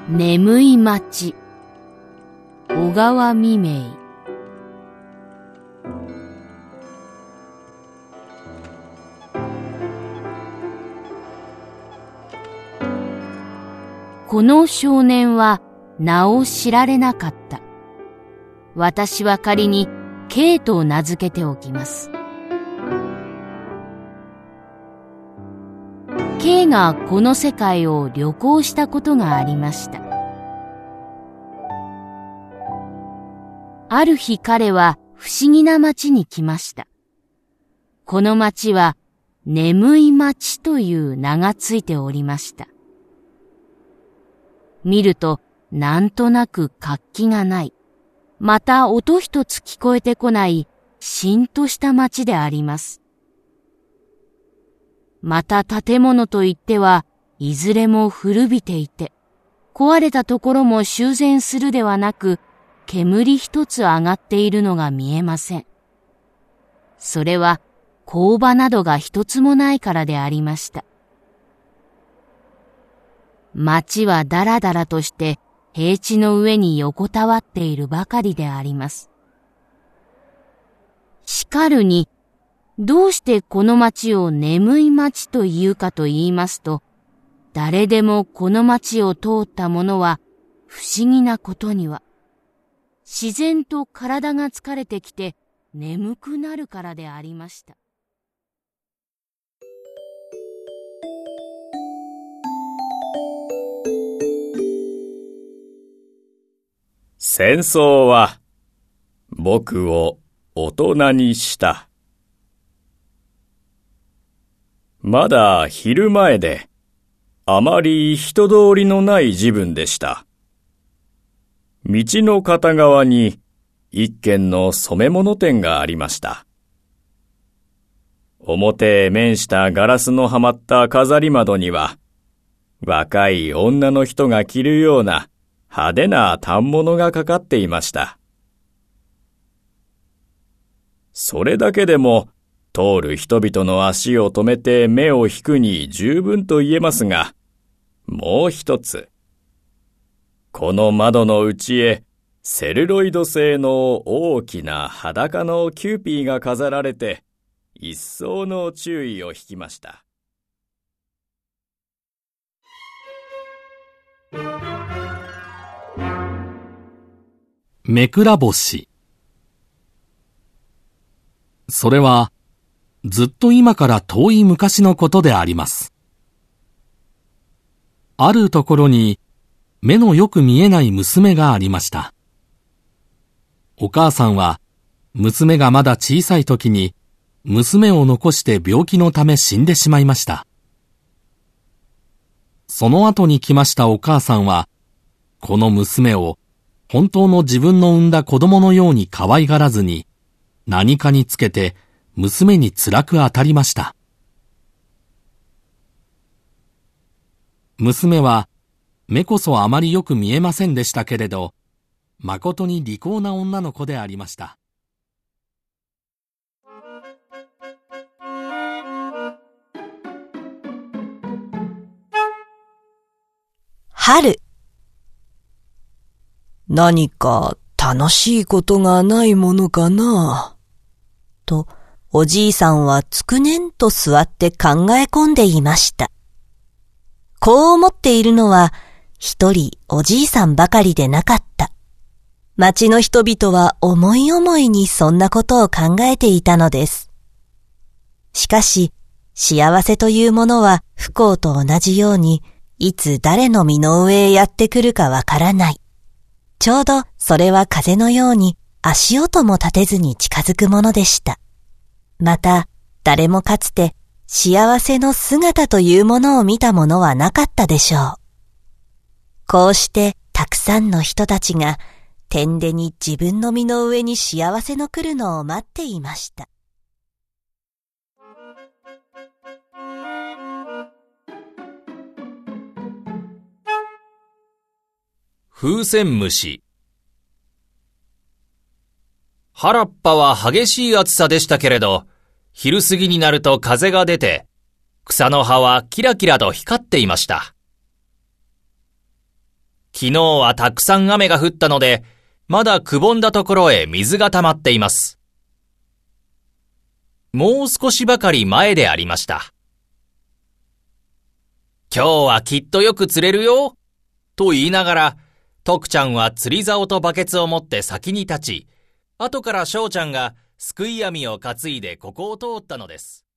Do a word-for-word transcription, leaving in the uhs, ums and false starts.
眠い町、小川未明。この少年は名を知られなかった。私は仮に K と名付けておきます。K がこの世界を旅行したことがありました。ある日彼は不思議な町に来ました。この町は眠い町という名がついておりました。見るとなんとなく活気がない。また音一つ聞こえてこないしんとした町であります。また建物といってはいずれも古びていて、壊れたところも修繕するではなく、煙一つ上がっているのが見えません。それは工場などが一つもないからでありました。町はだらだらとして平地の上に横たわっているばかりであります。しかるに、どうしてこの町を眠い町というかと言いますと、誰でもこの町を通った者は不思議なことには、自然と体が疲れてきて眠くなるからでありました。 戦争は僕を大人にした。まだ昼前で、あまり人通りのない時分でした。道の片側に一軒の染め物店がありました。表へ面したガラスのはまった飾り窓には、若い女の人が着るような派手な反物がかかっていました。それだけでも、通る人々の足を止めて目を引くに十分と言えますが、もう一つ。この窓の内へセルロイド製の大きな裸のキューピーが飾られて、一層の注意を引きました。 めくら星。それは、ずっと今から遠い昔のことであります。あるところに目のよく見えない娘がありました。お母さんは娘がまだ小さい時に娘を残して病気のため死んでしまいました。その後に来ましたお母さんはこの娘を本当の自分の産んだ子供のように可愛がらずに何かにつけて娘に辛く当たりました。娘は目こそあまりよく見えませんでしたけれど、誠に利口な女の子でありました。 春。何か楽しいことがないものかなと、おじいさんはつくねんと座って考え込んでいました。こう思っているのは一人おじいさんばかりでなかった。町の人々は思い思いにそんなことを考えていたのです。しかし、幸せというものは不幸と同じように、いつ誰の身の上へやってくるかわからない。ちょうどそれは風のように足音も立てずに近づくものでした。また、誰もかつて幸せの姿というものを見たものはなかったでしょう。こうしてたくさんの人たちが天でに自分の身の上に幸せの来るのを待っていました。 風船虫。原っぱは激しい暑さでしたけれど、昼過ぎになると風が出て、草の葉はキラキラと光っていました。 昨日はたくさん雨が降ったので、まだくぼんだところへ水が溜まっています。もう少しばかり前でありました。今日はきっとよく釣れるよ、と言いながら、徳ちゃんは釣り竿とバケツを持って先に立ち、後から翔ちゃんがすくい網を担いでここを通ったのです。